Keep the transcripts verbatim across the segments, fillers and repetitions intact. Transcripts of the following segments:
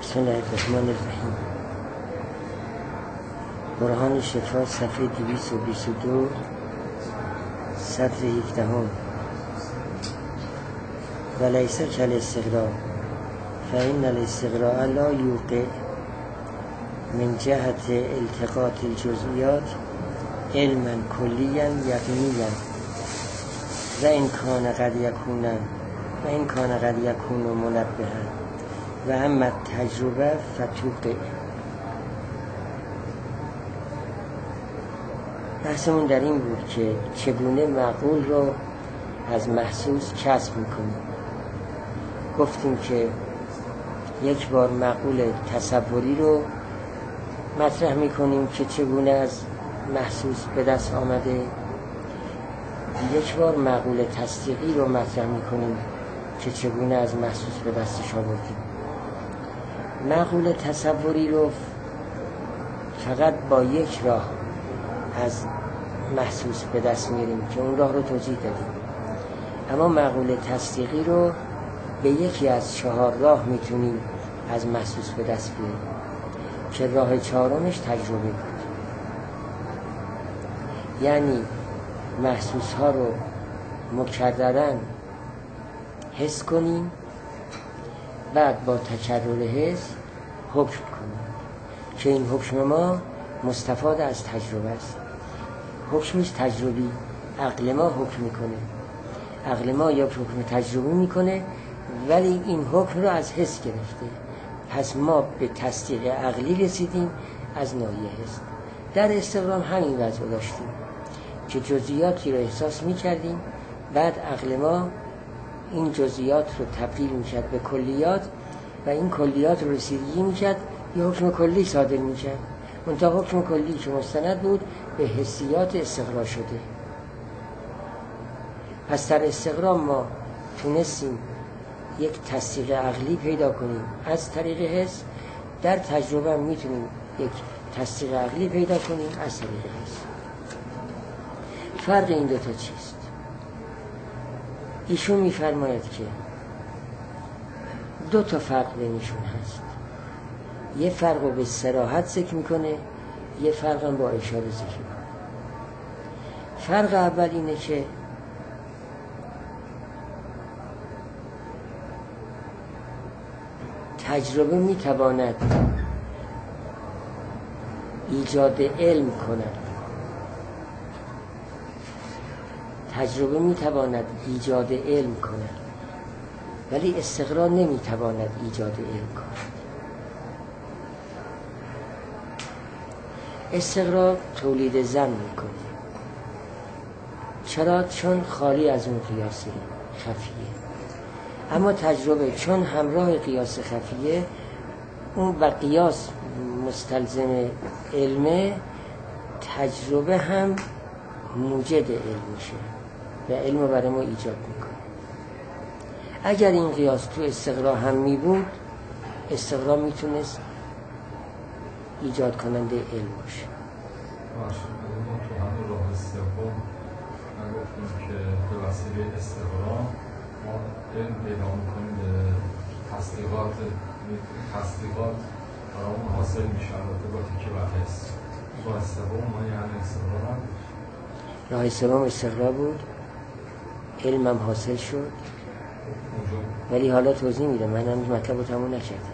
بسم الله الرحمن الرحیم. برهان شفا صفحه دویست و بیست و دو سطر هفدهم. و لیس کالاستقراء فإن الاستقراء لا یوقع من جهت التقاط الجزئیات علما کلیا یقینیا و این کان قد یکون و این کان قد یکون منبها و اما تجربه فتوقع. بحثمون در این بود که چگونه معقول رو از محسوس کسب میکنیم. گفتیم که یک بار معقول تصوری رو مطرح میکنیم که چگونه از محسوس به دست آمده، یک بار معقول تصدیقی رو مطرح میکنیم که چگونه از محسوس به دستش آوردیم. معقول تصوری رو فقط با یک راه از محسوس به دست میاریم که اون راه رو توضیح دادیم، اما معقول تصدیقی رو به یکی از چهار راه میتونیم از محسوس به دست بیاریم که راه چهارمش تجربه بود. یعنی محسوس ها رو مکررن حس کنیم، بعد با تکرر حس حکم کنیم که این حکم ما مستفاد از تجربه است. حکمش تجربی، عقل ما حکم میکنه، عقل ما یا حکم تجربی میکنه ولی این حکم رو از حس گرفته. پس ما به تصدیق عقلی رسیدیم از ناحیه حس. در استقرام همین وضع داشتیم که جزئیاتی رو احساس میکردیم، بعد عقل ما این جزئیات رو تبدیل میکرد به کلیات و این کلیات رو رسیدگی میکرد یه حکم کلی صادر میکرد. منتها حکم کلی که مستند بود به حسیات استقرا شده. پس در استقرام ما تونستیم یک تصدیق عقلی پیدا کنیم از طریق حس. در تجربه میتونیم یک تصدیق عقلی پیدا کنیم از طریق حس. فرق این دوتا چیست؟ ایشون میفرماید که دو تا فرق بینشون هست. یه فرق رو به صراحت ذکر میکنه، یه فرق هم با اشاره ذکر میکنه. فرق اول اینه که تجربه میتواند ایجاد علم کند، تجربه میتواند ایجاد علم کند ولی استقرا نمیتواند ایجاد علم کند. استقرا تولید ظن میکنه. چرا؟ چون خالی از اون قیاس خفیه. اما تجربه چون همراه قیاس خفیه اون و قیاس مستلزم علمه، تجربه هم موجد علم میشه و علم رو برای ما ایجاد میکنه. اگر این قیاس تو استقرا هم میبود، استقرا میتونست ایجاد کننده علم باشه. باشه، تو همون راه سوم من گفتیم که به وسیله استقرا ما علم پیدا میکنیم، به تصدیقات تصدیقات برامون حاصل میشه، البته با تکیه بر حس. راه سوم ما یعنی استقرا هم راه سوم استقرا بود، علم هم حاصل شد. ولی حالا توضیح میدم، من هنوز مطلب رو تموم نکردم.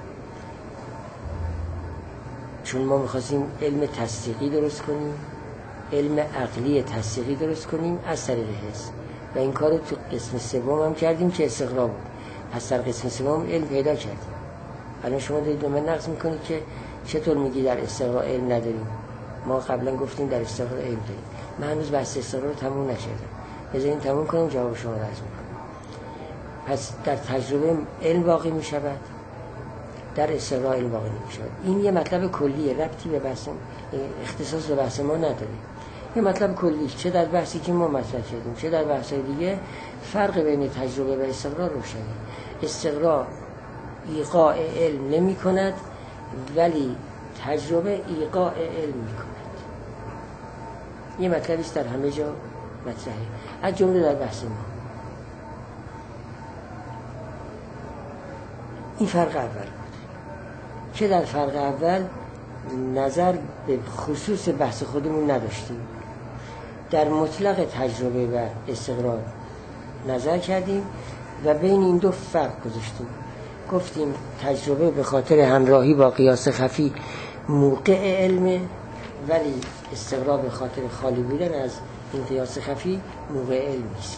چون ما میخواستیم علم تصدیقی درست کنیم، علم عقلی تصدیقی درست کنیم از طریق حس و این کار رو تو قسم سوم هم کردیم که استقرا بود. پس در قسم سوم علم پیدا کردیم. الان شما دارید به من نقض میکنید که چطور میگی در استقرا علم نداریم؟ ما قبلا گفتیم در استقرا علم داریم. من هنوز بحث استقرا رو تموم نکردم. بذارین تموم کنیم جواب شما رو عرض میکنم. پس در تجربه علم واقع میشود، در استقرا علم واقع نمیشود. این یه مطلب کلیه، ربطی به بحث اختصاص به بحث ما نداره. یه مطلب کلی چه در بحثی که ما مطرح کردیم چه در بحث‌های دیگه، فرق بین تجربه و استقرا روشنه. استقرا ایقاع علم نمی کند ولی تجربه ایقاع علم می کند. یه مطلبی است در همه جا مطرحه، از جمله در بحث ما. این فرق اول بود. که در فرق اول نظر به خصوص بحث خودمون نداشتیم، در مطلق تجربه و استقرار نظر کردیم و بین این دو فرق گذاشتیم. گفتیم تجربه به خاطر همراهی با قیاس خفی موقع علمه، ولی استقرار به خاطر خالی بودن از این قیاس خفی موقع علم نیست.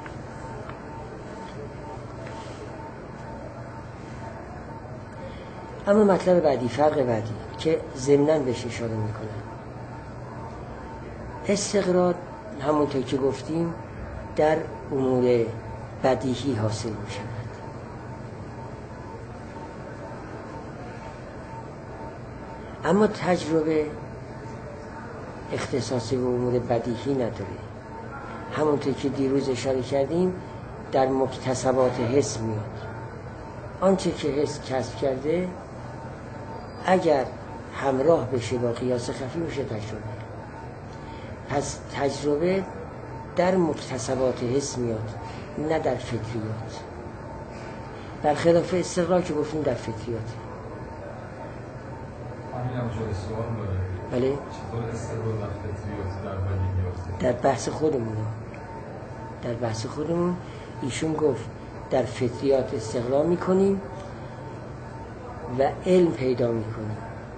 اما مطلب بعدی، فرق بعدی که ضمناً بهش اشاره میکنن، استقرار همونطور که گفتیم در امور بدیهی حاصل میشود، اما تجربه اختصاصی به امور بدیهی نداره. همونطور که دیروز اشاره کردیم در مکتسبات حس میاد. آنچه که حس کسب کرده اگر همراه بشه با قیاس خفی میشه تجربه. پس تجربه در مکتسبات حس میاد، نه در فطریات، برخلاف استقرار که گفتیم در فطریات. همین هم جای سوال داره. بله؟ چطور استقرار در فطریات در بدیهیات؟ در بحث خودمون در بحث خودمون ایشون گفت در فطریات استقرار میکنیم و علم پیدا میکنیم.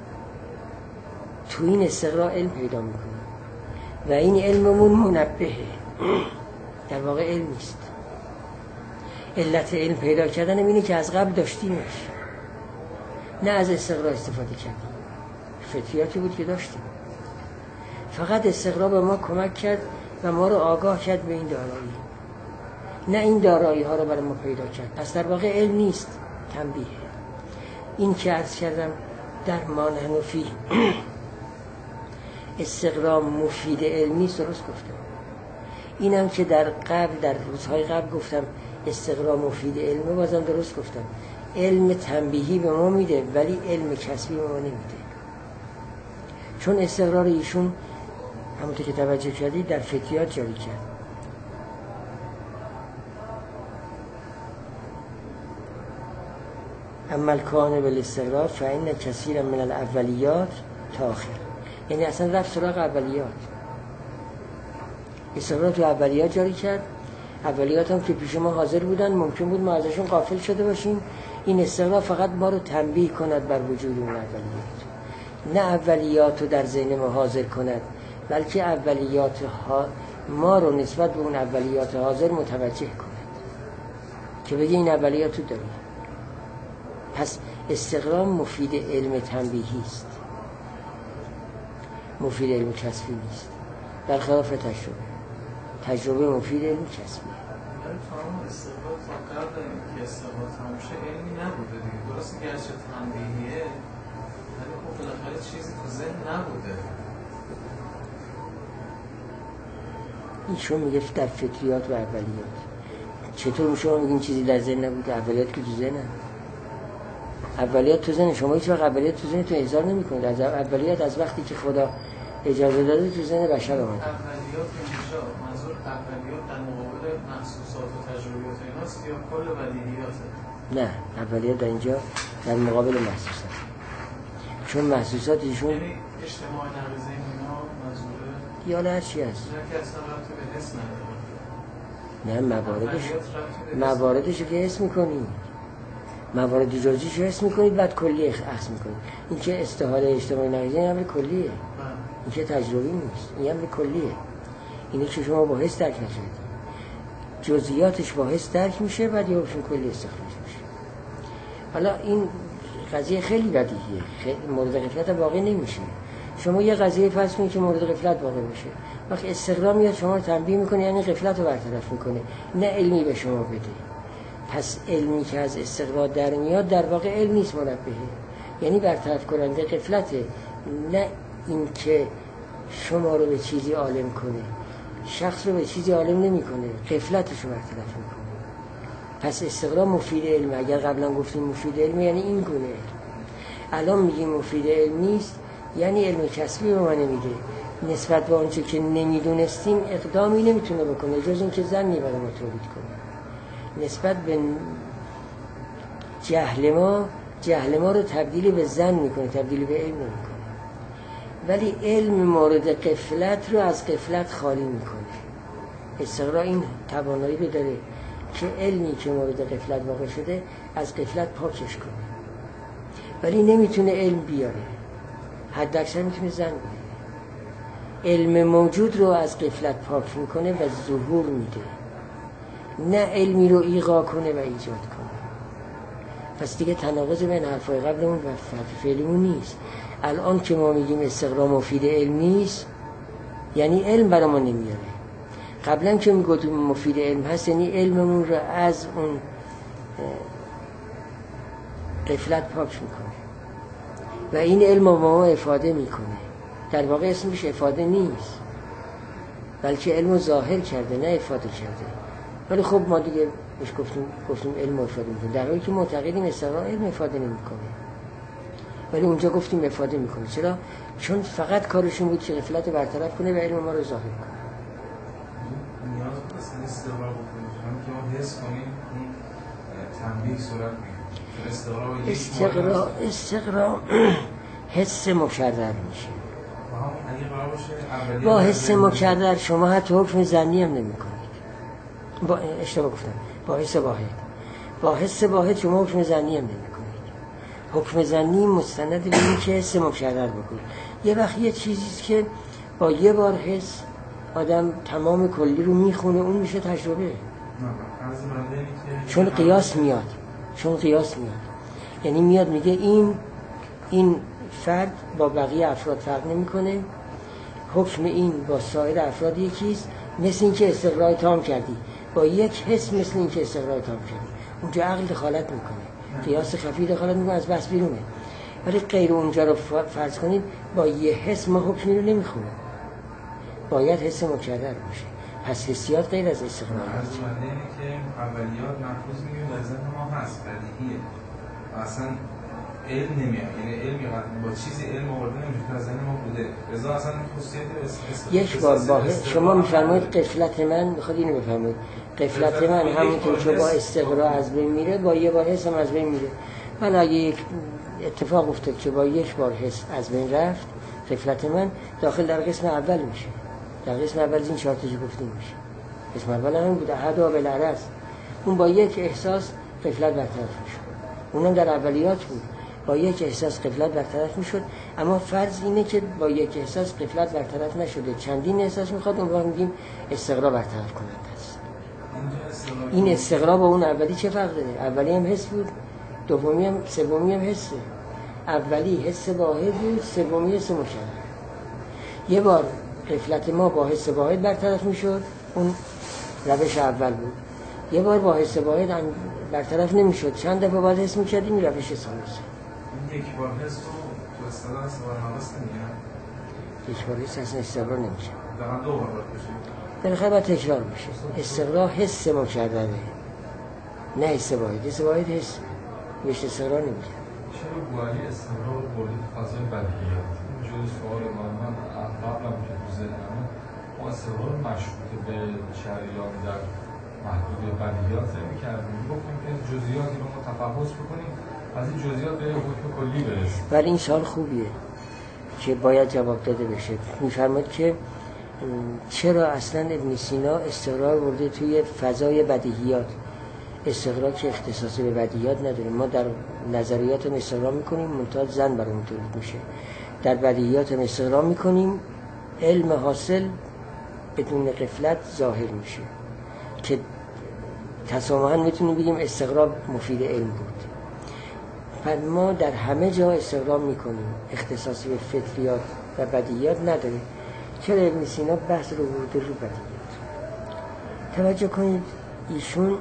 تو این استقرار علم پیدا میکنیم و این علممون منبهه، در واقع علم نیست. علت علم پیدا کردن اینه که از قبل داشتیمش، نه از استقرار استفاده کردیم. فطریاتی بود که داشتیم، فقط استقرار به ما کمک کرد و ما رو آگاه کرد به این دارایی، نه این دارایی ها رو برای ما پیدا کرد. پس در واقع علم نیست، تنبیه. این که عرض کردم در مانحنفی استقرار مفید علمی است، درست گفتم. اینم که در قبل در روزهای قبل گفتم استقرار مفید علمی، بازم درست گفتم. علم تنبیهی به ما میده ولی علم کسبی به ما نمیده، چون استقرار ایشون همونطور که توجه کردید در فطریات جاری کرد. اما الکان بالاستقرار فإن کثیرا من الاولیات تاخر، یعنی اصلا رفت سراغ اولیات. استقرار تو اولیات جاری کرد، اولیات هم که پیش ما حاضر بودن، ممکن بود ما ازشون غافل شده باشیم. این استقرار فقط ما رو تنبیه کند بر وجود اون اولیات، نه اولیات رو در ذهن ما حاضر کند، بلکه اولیات ها ما رو نسبت به اون اولیات حاضر متوجه کند که بگه این اولیات رو داری. پس استقرار مفید علم تنبیهی است، مفید علم کسبی نیست، برخلاف تجربه. تجربه مفید علم کسبیه. ولی تمام استقرار تا قبل اینکه استقرار تمام شه علمی نبوده دیگه. درسته که گرچه تنبیهیه ولی خب بالاخره چیزی تو ذهن نبوده. ایشون میگه در فطریات و اولیات. چطور شما میگین چیزی در ذهن نبوده؟ اولیات که تو ذهنه. اولیات تو ذهن شما، هیچ وقت اولیات تو ذهن تو احضار نمی‌کنید. از اولیات از وقتی که خدا اجازه داده تو ذهن بشر اومد. اولیات اینجا منظور اولیات در مقابل محسوسات و تجربیات ایناست یا کل بدیهیاته؟ نه، اولیات در اینجا در مقابل محسوسات، چون محسوسات ایشون یعنی اجتماع نقض اینا منظوره یا هر چی هست، نه که اصلا ربطی به حس نداره. نه مواردش مواردش که حس می‌کنی، موارد جزئیش رو حس می‌کنید بعد کلی اخذ می‌کنید. این که استحاله اجتماعی نقضی این امر کلیه، این که تجربی نیست، این امر کلیه. اینه که شما با حس درک نشید، جزئیاتش با حس درک میشه بعد یه بشون کلی استخراج میشه. حالا این قضیه خیلی بدیهیه، خیلی مورد غفلت واقع نمیشه. شما یه قضیه فرض کنید که مورد غفلت واقع بشه، وقتی استقرار میاد شما رو تنبیه میکنه، یعنی غفلت رو برطرف میکنه، نه علمی به شما بده. پس علمی که از استقرار در میاد در واقع علم نیست، منبهه، یعنی برطرف کننده غفلته، نه این که شما رو به چیزی عالم کنه. شخص رو به چیزی عالم نمیکنه، غفلتش رو برطرف میکنه. پس استقرار مفید علم. اگر قبلا گفتیم مفید علم یعنی این گونه، الان میگیم مفید علم نیست، یعنی علم کسبی به ما نمیده. نسبت به آنچه که نمیدونستیم اقدامی نمیتونه بکنه جز این که ظنی برای ما تولید کنه. نسبت به جهل ما جهل ما رو تبدیل به ظن میکنه، تبدیل به علم نمیکنه. ولی علم مورد غفلت رو از غفلت خالی میکنه. استقرا این توانایی رو داره که علمی که مورد غفلت واقع شده از غفلت پاکش کنه، ولی نمیتونه علم بیاره، حد اکثر میتونه ظن بیاره. علم موجود رو از غفلت پاک میکنه و ظهور میده، نه علمی رو ایقا کنه و ایجاد کنه. پس دیگه تناقض بین حرفای قبلمون و حرف فعلیمون نیست. الان که ما میگیم استقرا مفید علم نیست، یعنی علم برای ما نمیاره. قبلا که میگفتیم مفید علم هست، یعنی علممون رو از اون غفلت پاک میکنه و این علم رو ما افاده میکنه. در واقع اسمش افاده نیست، بلکه علم رو ظاهر کرده، نه افاده کرده. ولی خب ما دیگه بهش گفتیم گفتیم علم رو افاده میکنه، در حالی که معتقدیم استقرا علم افاده نمیکنه، ولی اونجا گفتیم افاده میکنه. چرا؟ چون فقط کارشون بود که غفلت رو برطرف کنه و علم ما رو ظاهر کنه. نیاز به استقرا بکنیم، هم که ما حس کنیم این تنبیه صورت میگیره. استقرا استقرا حس مکرر میشه. با حس مکرر شما حتی حکم ظنی هم نمی کنید. با اشتباه گفتم، با حس واحد. با حس واحد شما حکم ظنی هم نمی کنید. حکم ظنی مستند به این که حس مکرر بکنید. یه وقت یه چیزیست که با یه بار حس آدم تمام کلی رو میخونه، اون میشه تجربه. چون قیاس میاد چون قیاس میاد یعنی میاد میگه این این فرد با بقیه افراد فرق نمیکنه، حکم این با سایر افراد یکیست، مثل این که استقرای تام کردی با یک حس، مثل این که استقرای تام کردی. اونجا عقل دخالت میکنه، قیاس خفی دخالت میکنه، از بحث بیرونه. ولی غیر اونجا رو فرض کنید با یه حس ما حکمی رو نمیخونه، باید حس مکرر باشه. پس حسیات غیر از استقرار هست. از معنی که اولیات محفوظ میگیم در ذهن ما هست، بدیهیه، اصلا علم نمیاد، یعنی علمی با چیزی علم آورده نمیشه که از ذهن ما بوده. رضا اصلا خصوصیت یک بار با شما میفرمایید غفلت من، میخواد اینو بفرمایید غفلت من همونطور که با استقرا از بین میره، با یه بار حس هم از بین میره. من اگه یک اتفاق افتاد که با یک بار حس از بین رفت، غفلت من داخل در قسم اول میشه. در قسم اول این چهار تا که گفتیم میشه. قسم اول هم بود احدا بالعرض، اون با یک احساس غفلت برطرف میشد. اونم در اولیات بود، با یک احساس غفلت برطرف میشد. اما فرض اینه که با یک احساس غفلت برطرف نشده، چندین احساس میخواد، اون وقت میگیم استقرا برطرف کننده است. این استقرا با اون اولی چه فرق داره؟ اولی هم حس بود، دومی هم سومی هم حسه. اولی حس واحد بود، سومی حس مکرر. یه بار غفلت ما با حس واحد برطرف میشد، اون روش اول بود. یه بار با حس واحد برطرف نمیشد، چند دفعه باید حس میکردیم، این روش ثالثه. یک بار حس رو تو اصطلاح استقرار ناقص نمیگن؟ یک بار حس اصلا استقرار نمیشه، دقیقا دو بار باید بشه، بالاخره باید تکرار بشه. استقرار حس مکرره، نه حس واحد. حس واحد حس بهش استقرار نمیشه. چرا بوعلی استقرار رو بردی فضای بدیهیات؟ جز سوال ما من قبلم که تو ذهنمه ما استقرار مشروط به شریعت در محدود بدیهیات نمی‌کردیم، گفتیم که جزئیاتی رو ما تفحص بکنیم، از این جزئیات به حکم کلی برسیم. ولی این سوال خوبیه که باید جواب داده بشه. می‌فرماید که چرا اصلا ابن سینا استقرار برده توی فضای بدیهیات؟ استقرار که اختصاصی به بدیهیات نداره. ما در نظریات هم استقرار میکنیم، منتها زن برامون تولید میشه. در بدیهیات هم استقرار میکنیم، علم حاصل بدون غفلت ظاهر میشه که تسامحاً میتونیم بگیم استقرار مفید علم بود. پس ما در همه جا استقرار میکنیم، اختصاصی به فطریات و بدیهیات نداره. چرا ابن سینا بحث رو برده رو بدیهیات؟ توجه کنید، ایشون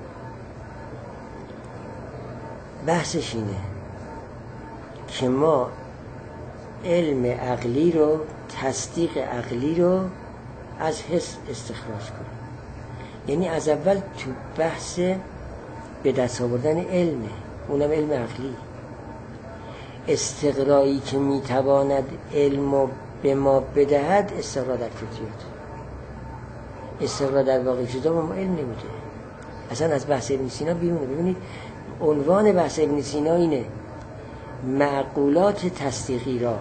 بحثش اینه که ما علم عقلی رو، تصدیق عقلی رو از حس استخراج کنیم. یعنی از اول تو بحث به دست آوردن علمه، اونم علم عقلی. استقرایی که میتواند علم به ما بدهد استقرا در فطریات. استقرا در واقع شده ما علم نمیده، اصلا از بحث ابن سینا بیرونه. ببینید عنوان بحث ابن سینا اینه معقولات تصدیقی را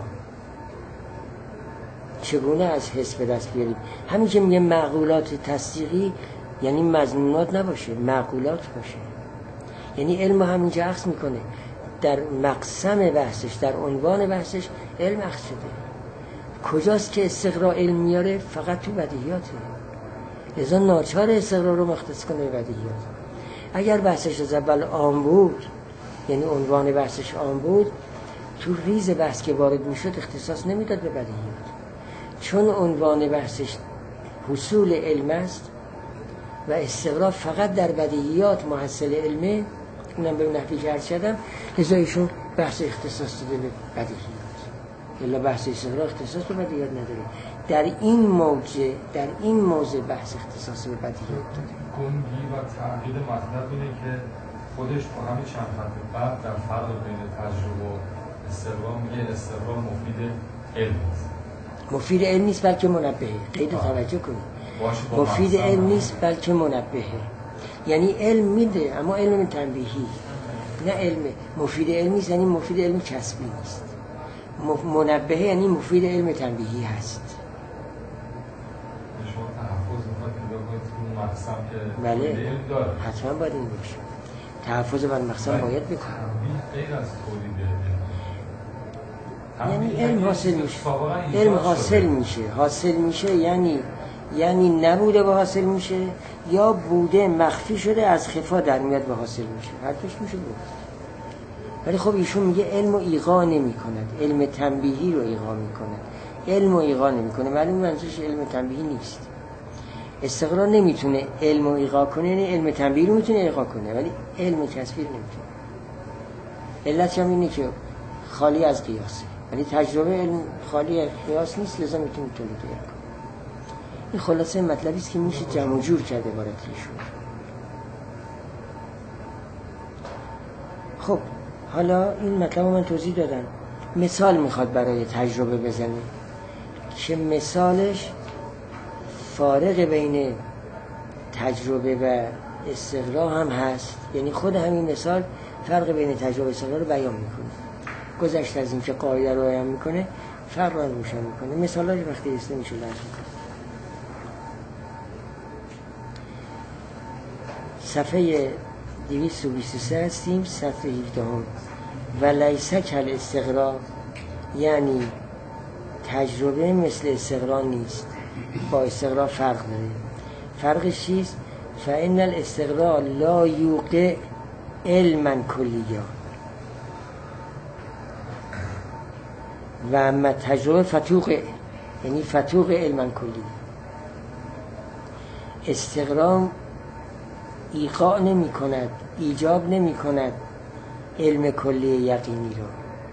چگونه از حس به دست بیاریم. همین که میگه معقولات تصدیقی یعنی مضمونات نباشه، معقولات باشه. یعنی علم همینجا اخذ میکنه، در مقسم بحثش، در عنوان بحثش علم اخذ شده. کجاست که استقرا علم میاره؟ فقط تو بدیهیاته. لذا ناچار استقرا رو مختص کنه به بدیهیات. اگر بحثش از اول عام بود، یعنی عنوان بحثش عام بود، تو ریز بحث که وارد میشد اختصاص نمیداد به بدیهیات. چون عنوان بحثش حصول علم است و استقرا فقط در بدیهیات محصل علمه، اونم به نحوی که عرض کردم، لذا ایشون بحث اختصاص داده به بدیهیات. الا بحث استقرا اختصاص به بدیهیات نداره. در این موضع در این موضع بحث اختصاص به بدیهیات داره. گنگی و تعقید مطلب اینه که خودش با همین چند خط بعد در فرق بین تجربه و استقرا میگه استقرا مفید علم است. مفید علم نیست بلکه منبهه. قید توجه کنید. مفید علم نیست بلکه منبهه. یعنی علم میده اما علم تنبیهی، نه علم مفید علم نیست. یعنی مفید علم کسبی نیست. منبهه یعنی مفید علم تنبیهی هست. شما تحفظ میخواد پیدا کنید تو مقسم که بله علم داره. حتما باید این باشه. تحفظ بر مقسم باید بکنه. غیر از تولید یعنی علم حاصل میشه. علم حاصل میشه. حاصل میشه یعنی یعنی نبوده به حاصل میشه، یا بوده مخفی شده از خفا در میاد به حاصل میشه. حرفش میشه بود. ولی خب ایشون میگه علم رو ایقا نمی کند، علم تنبیهی رو ایقا می کند. علم رو ایقا نمی کنه، معلوم منظورش علم تنبیهی نیست. استقرا نمیتونه علم رو ایقا کنه، یعنی علم تنبیهی رو میتونه ایقا کنه ولی علم کسبی رو نمیتونه. علتش هم اینه که خالی از قیاسه، ولی تجربه علم خالی از قیاس نیست، لذا میتونه تولید کنه. این خلاصه مطلبی است که میشه جمع و جور کرده عبارتیشون. خب حالا این مطلب رو من توضیح دادم. مثال میخواد برای تجربه بزنه که مثالش فارق بین تجربه و استقرا هم هست. یعنی خود همین مثال فرق بین تجربه و استقرا رو بیان میکنه. گذشته از این که قاعده رو بیان میکنه فرق رو روشن میکنه. مثال ها وقتی رسته میشه لازم میکنه. صفحه دویست و بیست و سه هستیم، صفحه هفده هم. و لیسه کل استقرا، یعنی تجربه مثل استقرا نیست، با استقرا فرق داره. فرقش چیست؟ فإن الاستقرا لا یوقع علما کلیا و اما تجربه فتوق، یعنی فتوق علما کلی. استقرا ایقاع نمی کند، ایجاب نمی کند علم کلی یقینی رو.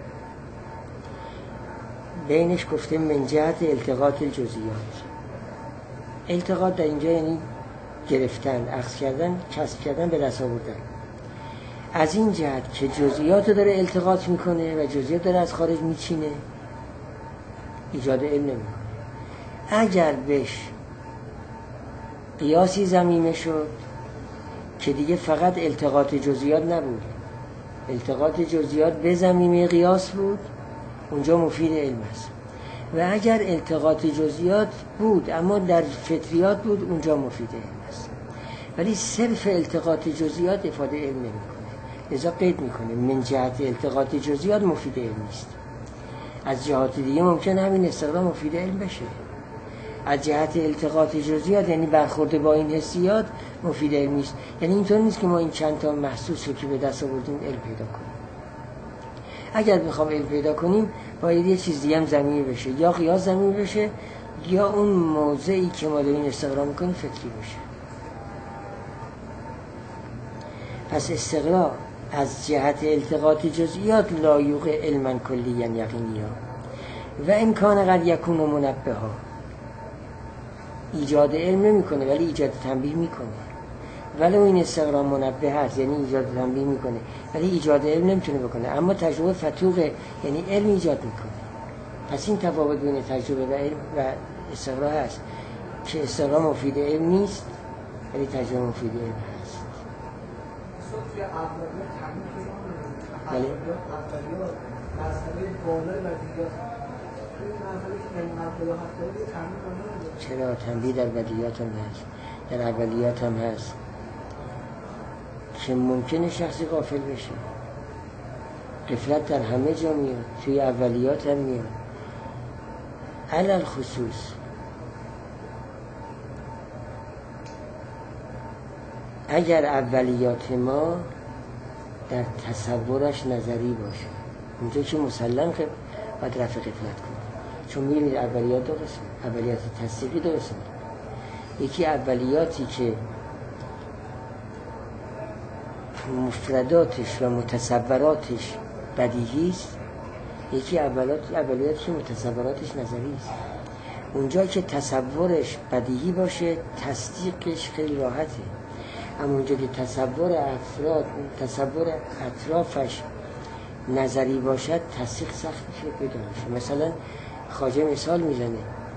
بینش گفته من جهت التقاط الجزئیات. التقاط در اینجا یعنی گرفتن، اخذ کردن، کسب کردن، به دست آوردن. از این جهت که جزئیات رو داره التقاط میکنه و جزئیات داره از خارج میچینه، ایجاد علم نمیکنه. اگر بهش قیاسی ضمیمه شد که دیگه فقط التقاط جزئیات نبود، التقاط جزئیات به ضمیمه قیاس بود، اونجا مفید علم است. و اگر التقاط جزئیات بود اما در فطریات بود، اونجا مفید علم است. ولی صرف التقاط جزئیات افاده علم نمیکنه، لذا قید میکنه من جهت التقاط جزئیات مفید علم نیست. از جهات دیگه ممکن همین استقرا مفید علم بشه. از جهت التقاط جزئیات یعنی برخورد با این حسیات مفید علم نیست. یعنی اینطور نیست که ما این چند تا محسوس رو که به دست آوردیم علم پیدا کنیم. اگر بخوام علم پیدا کنیم باید یه چیز دیگه هم ضمیمه بشه، یا قیاس ضمیمه بشه یا اون موضعی که ما داریم استقرا میکنیم فکری بشه. پس استقرا از جهت التقاط جزئیات لا یوقع علما کلیا یقینیا و امکان قد یکون منبها. ایجاد علم نمیکنه ولی ایجاد تنبیه میکنه. ولی این استقرا منبه هست، یعنی ایجاد تنبیه میکنه ولی ایجاد علم نمیتونه بکنه. اما تجربه فتوقه، یعنی علم ایجاد میکنه. پس این تفاوت بین تجربه و علم و استقرا هست که استقرا مفید علم نیست ولی تجربه مفید علم هست. صوت اولیات تعریف بله. اولیات بالای بدیهیات توی مرحله که یعنی قبل هفته رو یه تنبیه کنه. چرا تنبیه در بدیهیات هم هست، در اولیات هم هست که ممکنه شخصی غافل بشه. غفلت در همه جا میاد، توی اولیات هم میاد. علل خصوص اگر اولیات ما در تصورش نظری باشه، اونجا که مسلم که باید رفع غفلت کنه، چون میبینید اولیات دو قسم، اولیات تصدیقی دو قسم. یکی اولیاتی که مفرداتش و متصوراتش بدیهی است، یکی اولیات اولیاتی که متصوراتش نظری است. اونجا که تصورش بدیهی باشه تصدیقش خیلی راحته، اما اونجا که تصور افراد تصور اطرافش نظری باشد تصدیق سخت میشه، پیدا میشه. مثلا خواجه مثال میزنه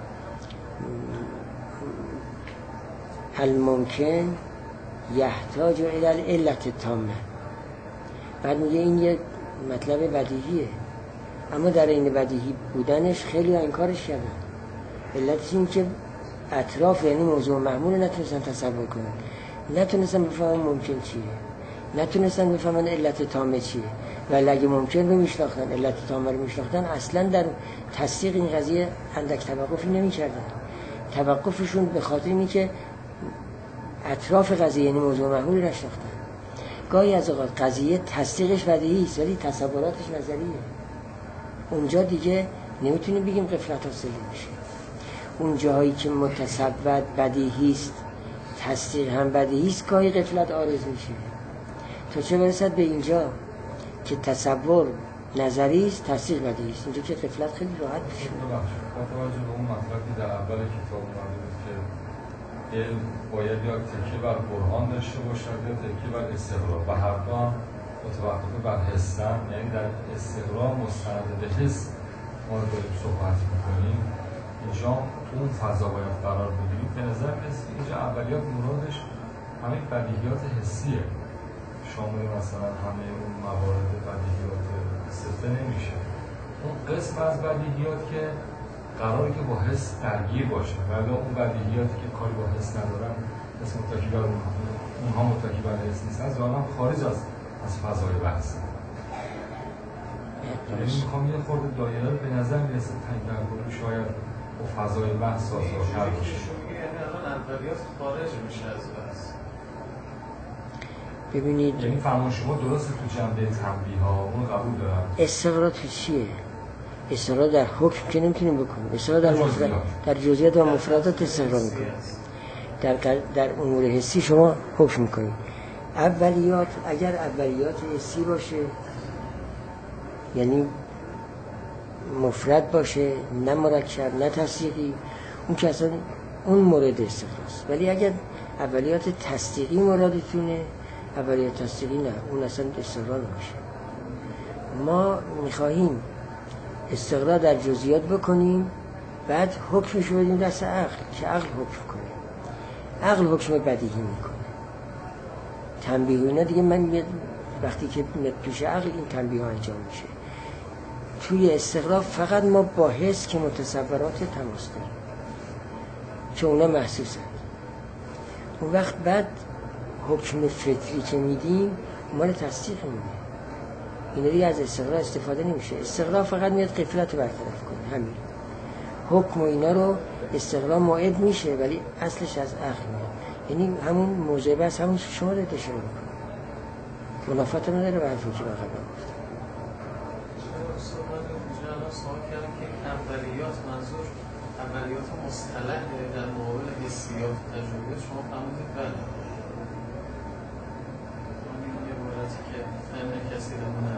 الممکن یحتاج الی العلت التامه، بعد میگه این یه مطلب بدیهیه، اما در این بدیهی بودنش خیلی انکارش کردن. علتش این که اطراف یعنی موضوع محمول نتونستن تصور کنن، نتونستن بفهمن ممکن چیه، نتونستن بفهمن علت تامه چیه. ولی اگه ممکن رو میشناختن، علت تامه رو میشناختن، اصلا در تصدیق این قضیه اندک توقفی نمیکردن. توقفشون به خاطر اینه که اطراف قضیه یعنی موضوع محمول نشناختن. گاهی از اوقات قضیه تصدیقش بدیهی است ولی تصوراتش نظریه. اونجا دیگه نمیتونیم بگیم غفلت حاصل میشه. اون جاهایی که متصور بدیهی است، تصدیق هم بدیهی است، گاهی غفلت عارض میشه. تا چه برسد به اینجا که تصور نظری است، تصدیق بدیهی است، اینجا که غفلت خیلی راحت میشه. با توجه به اون مطلبی در اول کتاب اومده بود که علم باید یا تکیه بر قرآن داشته باشد یا تکیه بر استقرا، و هر دو هم متوقف بر حسن، یعنی در استقرا مستند به حس ما رو داریم صحبت میکنیم. اینجا اون فضا باید قرار بگیریم. به نظر میاد اینجا اولیات مرادش همه بدیهیات حسیه، شامل مثلا همه اون موارد بدیهیات صفه نمیشه. اون قسم از بدیهیات که قراره که با حس درگیر باشه، ولی اون بدیهیاتی که کاری با حس ندارن، اسم متکی بر اونها متکی بر حس نیستن، ظاهرا خارج از از فضای بحث. یعنی میخوام یه خورده دایره به نظر میرسه تنگ درگروه شاید با فضای بحث سازگار باشه. یعنی الان اولیات خارج میشه از بحث. ببینید یعنی فرمان شما درسته تو جنبه تنبیه ها اون قبول دارم. استقرا تو چیه؟ استقرا در حکم که نمیتونیم بکنیم، استقرا در مفرد در جزئیات و مفردات استقرا میکنیم. در در امور حسی شما حکم میکنید. اولیات اگر اولیات حسی باشه یعنی مفرد باشه، نه مرکب نه تصدیقی، اون که اصلا اون مورد استقراست. ولی اگر اولیات تصدیقی مرادتونه، اولیات تصدیقی نه، اون اصلا استقرا نمیشه. ما میخواهیم استقرا در جزئیات بکنیم، بعد حکمشو بدیم دست عقل که عقل حکم کنه. عقل حکم بدیهی میکنه. تنبیه اینا دیگه من وقتی که پیش عقل این تنبیه ها انجام میشه. توی استقرا فقط ما با حس که متصورات تماس داریم که اونا محسوسن. اون وقت بعد حکم فطری که میدیم مال تصدیق میده. این دیگه از استقرا استفاده نمیشه. استقرا فقط میاد غفلت رو برطرف کنه، همین. حکم و اینا رو استقرا موعد میشه ولی اصلش از عقل میاد. یعنی همون موضوع بس همون شما رو اشاره میکنه. منافات رو نداره به حرفی که بقیه گفت. سوال کردم که اولیات منظور اولیات مصطلح در مقابل حسیات تجربه شما فهمیدید؟ بله. این یه عبارتی که فهم کسی دمونه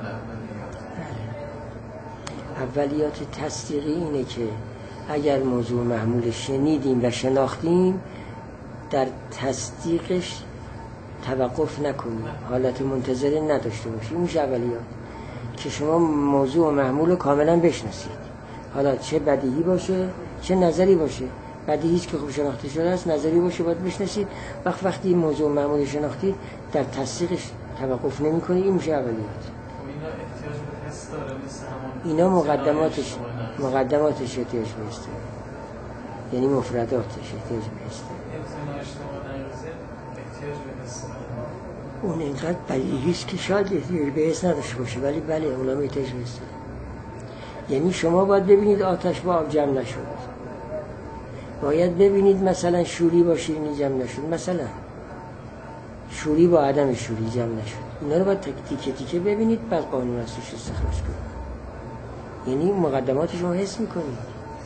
اولیات. اولیات تصدیقی اینه که اگر موضوع محمول شنیدیم و شناختیم در تصدیقش توقف نکنیم، حالت منتظره نداشته باشیم. میشه اولیات که شما موضوع و محمول رو کاملا بشناسید، حالا چه بدیهی باشه چه نظری باشه. بدیهیش که خوب شناخته شده است، نظری باشه باید بشناسید. وقت وقتی موضوع و محمول شناختید در تصدیقش توقف نمی کنید، این میشه اولیات. اینا احتیاج به حس داره مثل همون اینا مقدماتش مقدماتش احتیاج به استقرار، یعنی مفرداتش احتیاج به استقرار. امتناع اجتماع نقیزه احتیاج به استقرار اون اینقدر بدیهیست که شاید احتیاج به حس نداشته باشه، ولی بله اونم احتیاج به استقرار. یعنی شما باید ببینید آتش با آب جمع نشد، باید ببینید مثلا شوری با شیرینی جمع نشد، مثلا شوری با عدم شوری جمع نشد. اینا رو باید تیکه تیکه ببینید، بعد قانون اصلیش استخراج کنید. یعنی مقدماتش رو حس میکنید.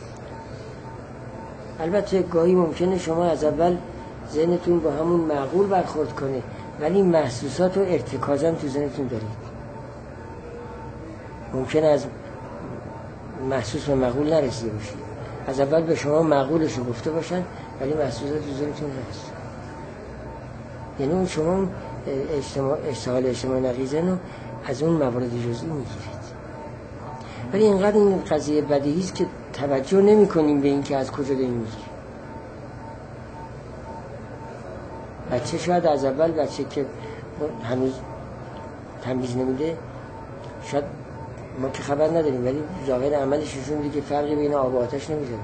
البته گاهی ممکنه شما از اول ذهنتون با همون معقول برخورد کنه، ولی محسوسات رو ارتکازاً تو ذهنتون دارید. ممکنه از محسوس و معقول نرسیده باشید، از اول به شما معقولش رو گفته باشن ولی محسوسات تو ذهنتون هست. یعنی اون شما اجتماع اشتغال اجتماع نقیضه رو از اون موارد جزئی میگیرید. ولی اینقدر این قضیه بدیهیست که توجه نمی کنیم به این که از کجا داریم میگیریم. بچه شاید از اول، بچه که هنوز تمیز نمیده، شاید ما که خبر نداریم، ولی ظاهر عملش نشون میده که فرقی بین آب و آتش نمیذاره.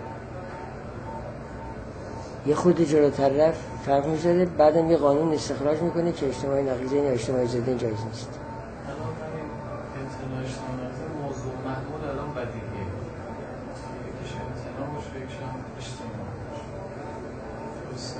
یه خود جلوتر رفت فرق میذاره، بعدم یه قانون استخراج میکنه که اجتماع نقیضه یا اجتماع ضد جایز نیست. الان همین امتناع اجتماع نقیضه موضوع محمول الان بدیهیه، یکیش امتناع باشه یکیش هم اجتماع باشه. درسته؟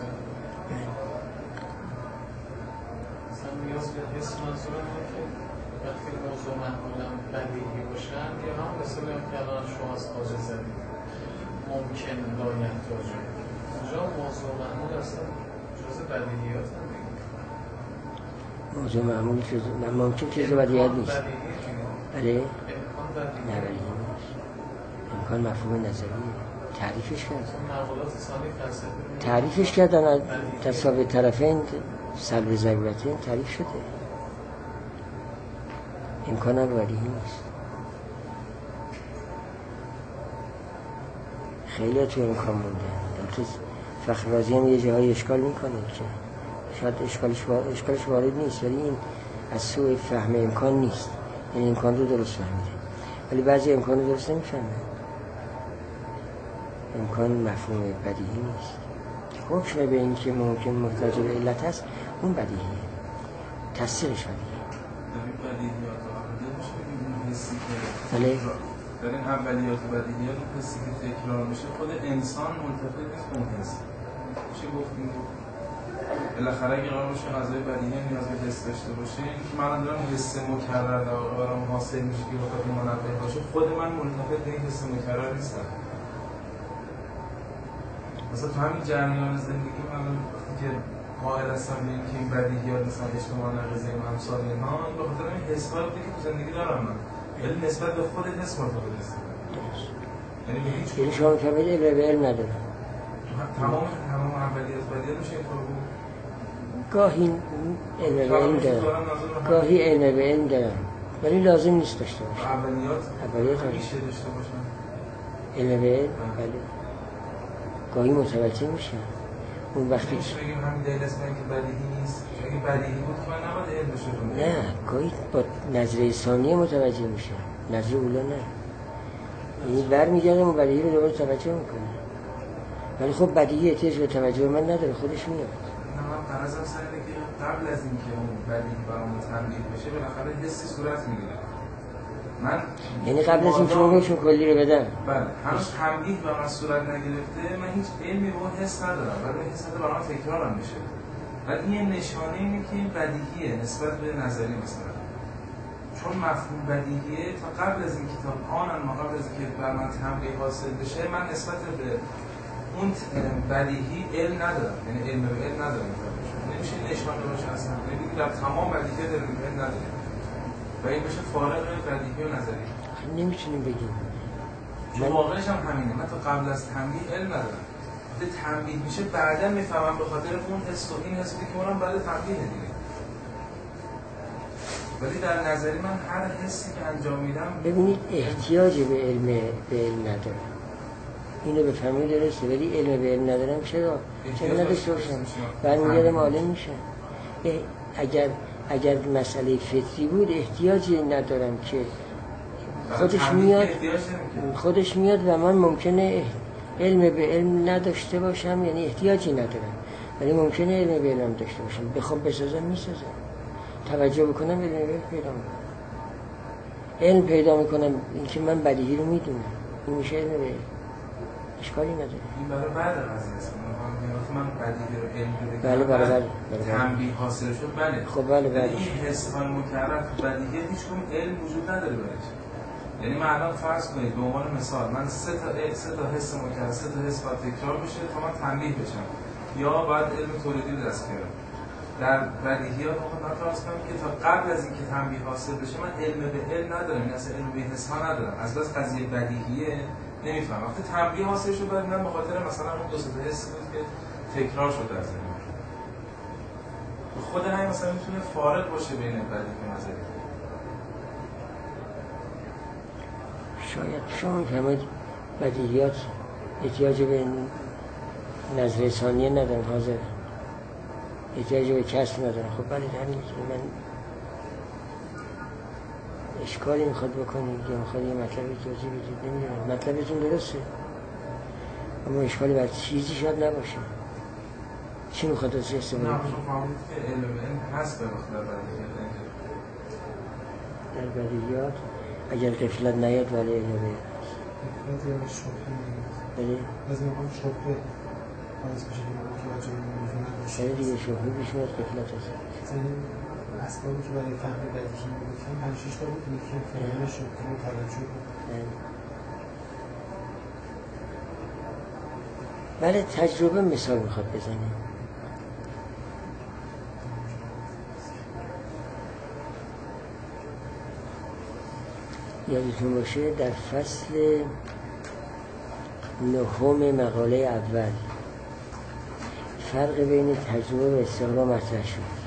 مثلا نیاز به حس منظورم اینه که وقتی موضوع محمولم بدیهی باشن، یا هم مثل که الان شما از خواجه زدید ممکن لا یحتاجه، اونجا موضوع محمول اصلا جزء بدیهیات هم بگیم. موضوع معمول جزء ممکن که جزء بدیهیات نیست. بله؟ امکان بدیهی نه بدیهی نیست. امکان مفهوم نظریه. تعریفش کرد. مقولات ثانی فلسفی تعریفش کردن تساوی طرفین سلب ضرورتین تعریف شده. امکان بدیهی نیست. خیلی تو امکان مونده. البته فخر رازی هم یه جاهای اشکال میکنه که شاید اشکالش وارد, اشکالش وارد نیست، ولی این از سوء فهم امکان نیست، یعنی امکان رو درست فهمیده، ولی بعضی امکان رو درست نمیفهمه. امکان مفهوم بدیهی نیست. حکم به این که ممکن محتاج به علت هست اون بدیهیه، تصدیقش بدیهیه. در این بدیهیات آمده باشه بگیم اون حسی که بله در این اولیات و بدیهیات اون حسی که تکرار میشه خود انسان منتفع نیست به اون حس. چی گفتیم؟ بالاخره اگه قرار باشه غذای بدیهی نیاز به حس داشته باشه، اینکه من دارم حس مکرر در واقع برام حاصل میشه که وقت منفعل باشه، خود من منتفع به این حس مکرر نیستم. مثلا تو همین جریان زندگی من وقتی که قائل هستم به اینکه این بدیهیات مثلا اجتماع نقیضه و امثال اینها، به خاطر این حس‌ها رو که تو زندگی دارم من، ولی نسبت به خود حس مرتبط هستم. یعنی به هیچ یعنی شما می‌فهمید علم به علم نداره. تمام تمام اولیات بدیهیات میشه اینطور بود. گاهی علم به علم دارن، گاهی علم به علم دارن، ولی لازم نیست داشته باشه. اولیات اولیات میشه داشته باشن. علم به علم بله. گاهی متوجه میشن. اون وقتی میشه بگیم همین دلیل است که بدیهی نیست. اگه بدیهی بود که من نباید علم بشه. نه، گاهی با نظریه ثانیه متوجه میشه، نظریه اولا نه. یعنی برمیگردم و بدیهی رو دوباره توجه میکنه. ولی خب بدیهی احتیاج به توجه من نداره، خودش میاد. نه من قرضم سر اینه که قبل از اینکه اون بدیهی برامون تنبیه بشه بالاخره حسی صورت میگیره. من یعنی قبل از اینکه اونشون کلی رو بدن. بله، هنوز تنبیه بر من صورت نگرفته، من هیچ علمی به اون حس ندارم، ولی این حس برام تکرارم میشه. ولی این نشانه اینه که این بدیهیه نسبت به نظری مثلا. چون مفهوم بدیهیه تا قبل از این کتاب آنن ما قبل از اینکه بر من تنبیه حاصل بشه، من نسبت به اون بدیهی علم ندارم، یعنی علم به علم ندارم. نمیشه نشانه باشه اصلا. یعنی در تمام بدیهیات علم به علم نداریم. و این بشه فارغ بدیهی و نظری. نمیتونیم بگیم. من واقعش هم همینه. من تا قبل از تنبیه علم ندارم. وقتی تنبیه میشه بعدا میفهمم به خاطر اون حس و این حسی که اونم بعد تنبیه دیگه. ولی در نظری من هر حسی که انجام میدم ببینید احتیاج به علم به علم ندارم. اینو بفهمید درسته، ولی علم به علم ندارم چرا؟ چرا نداشته باشم؟ برمیگردم عالم میشم. اگر اگر مسئله فطری بود احتیاجی ندارم که خودش میاد خودش میاد و من ممکنه علم به علم نداشته باشم، یعنی احتیاجی ندارم، ولی ممکنه علم به علم داشته باشم، بخوام بسازم میسازم، توجه بکنم علم به علم پیدا میکنم، علم پیدا میکنم، اینکه من بدیهی رو میدونم، این میشه علم به علم، اشکالی نداره. این برای بعد قضیه است. من بدیهی رو علم رو بله بله بله تنبیه حاصل شد. بله خب بله بله این حس های مکرر تو بدیهی هیچ کدوم علم وجود نداره برایش. یعنی من الان فرض کنید به عنوان مثال من سه تا سه تا حس مکرر سه تا حس باید تکرار بشه تا من تنبیه بشم، یا باید علم تولیدی رو دست بیارم. در بدیهیات من فرض کنم که تا قبل از اینکه تنبیه حاصل بشه من علم به علم ندارم، یعنی اصلا علم به حس ها ندارم، از بس قضیه بدیهیه نمیفهم. وقتی تنبیه حاصل شد بعد من به خاطر مثلا اون دو سه تا حس بود که تکرار شد در ذهن خود همین مثلا میتونه فارق باشه بین بدیهی و نظری. شاید شما میفهمید بدیهیات احتیاج به نظر ثانیه ندارم، حاضر احتیاج به کسب ندارم. خب بله همین من اشکالی میخواد بکنید یا میخواد یه مطلبی توضیح بدید نمیدونم، مطلبتون درسته اما اشکالی بر چیزی شاید نباشه. چی میخواد از چه استفاده کنید؟ نه خب فهمید که علم علم هست به وقت در بدیهیات در بدیهیات اگر غفلت نیاد ولی علم به غفلت یا شبهه نیاد بله از میخوام شبهه باعث میشه که راجع به موضوع نباشه بله دیگه شبهه پیش میاد غفلت هست. یعنی اسبابی که برای فهم بدیهی میگفتن پنج شش تا بود، یکی فهم شبهه و توجه بود. بله تجربه مثال میخواد بزنیم. یادتون باشه در فصل نهم مقاله اول فرق بین تجربه و استقرا مطرح شد.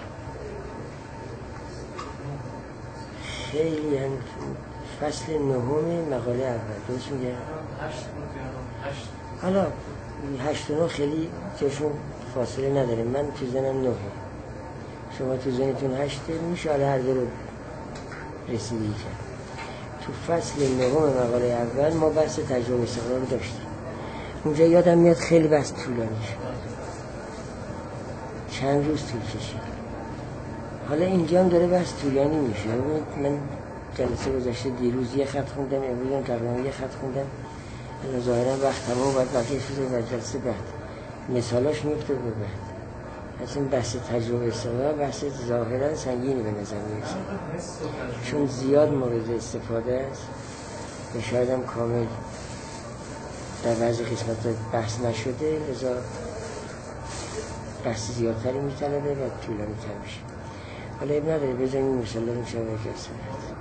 خیلی هم فصل نهم مقاله اول درست میگه؟ هشت بود یا هشت؟ حالا هشت و نه خیلی جاشون فاصله نداره، من تو زنم نهه، شما تو زنتون هشته، میشه حالا هر دو رو رسیدگی کرد. تو فصل نهم مقاله اول ما بحث تجربه استقرار رو داشتیم. اونجا یادم میاد خیلی بحث طولانی شد، چند روز طول کشید. حالا اینجا هم داره بحث طولانی میشه. من جلسه گذشته دیروز یه خط خوندم، امروز هم تقریبا یه خط خوندم، الان ظاهرا وقت تمام باید بقیه شده و جلسه بعد مثالاش میفته به بعد. اصلا بحث تجربه استفاده بحث ظاهرا سنگینی به نظر میرسه، چون زیاد مورد استفاده است و شاید هم کامل در بعضی قسمت بحث نشده، لذا بحث زیادتری میطلبه و طولانی تر میشه. حالا اب نداره بزنیم مثلا رو شبه جلسه.